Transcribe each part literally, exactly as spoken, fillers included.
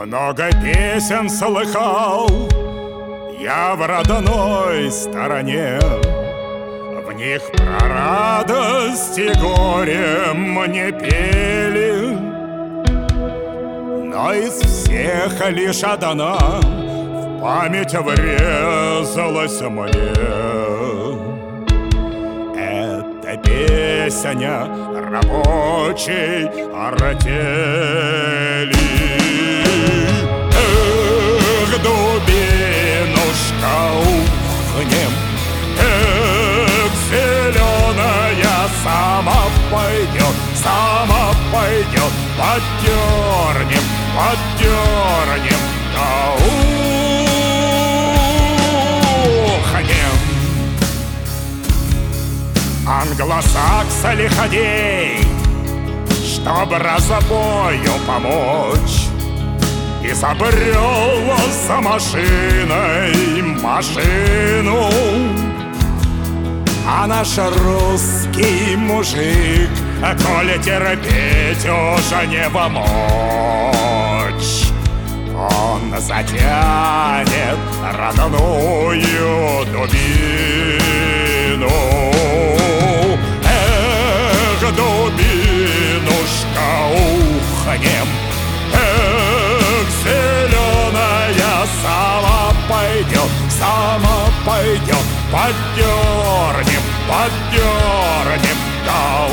Много песен слыхал я в родной стороне, в них про радость и горе мне пели, но из всех лишь одна в память врезалась мне. Это песня рабочей артели. Эх, дубинушка, ухнем, эх, зеленая сама пойдет, сама пойдет, поддернем, поддернем, да ухнем. Англосакса лиходей, чтоб разбою помочь, изобрел за машиной машину. А наш русский мужик, коли терпеть уже не помочь, он затянет родную дубину. Эх, дубинушка, ухнем, эх, зеленая сама пойдет, сама пойдет, поддернем, поддернем, да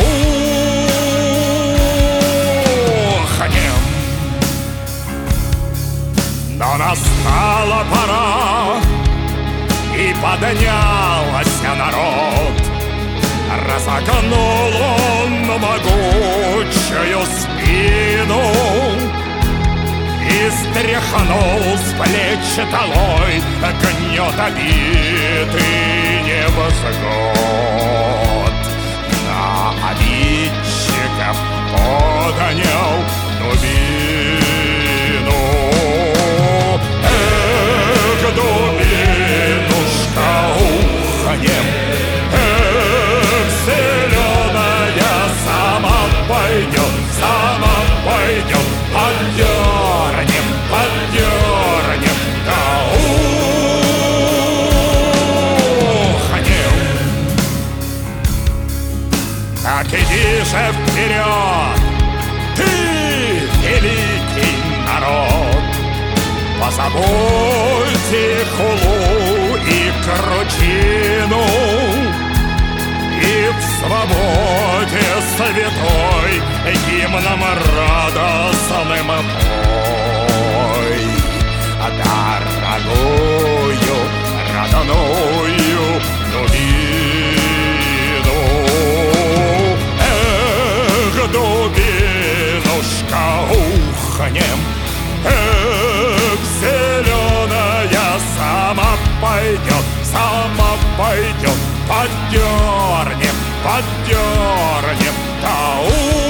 ухнем. Но настала пора, и поднялся народ, разогнул он могучую спину и стряхнул с плеч долой гнет обиды невзгод. На обидчиков поднял дубину. Эх, дубинушка, ухнем, эх, зеленая сама пойдет, сама пойдет, поддернем, поддернем, да ухнем. Так иди же вперед, ты, великий народ, позабудьте хулу и кручину, и в свободе святой гимном радостным пой. Дорогую родную дубину. Эх, дубинушка, ухнем, эх, зеленая сама пойдет, сама пойдет, поддернем, поддернем, да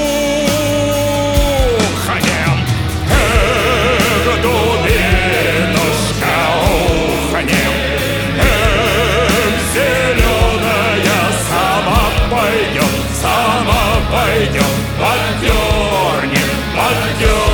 ухнем. Эх, дубинушка, ухнем, эх, зеленая сама пойдет, сама пойдет, поддернем, поддернем.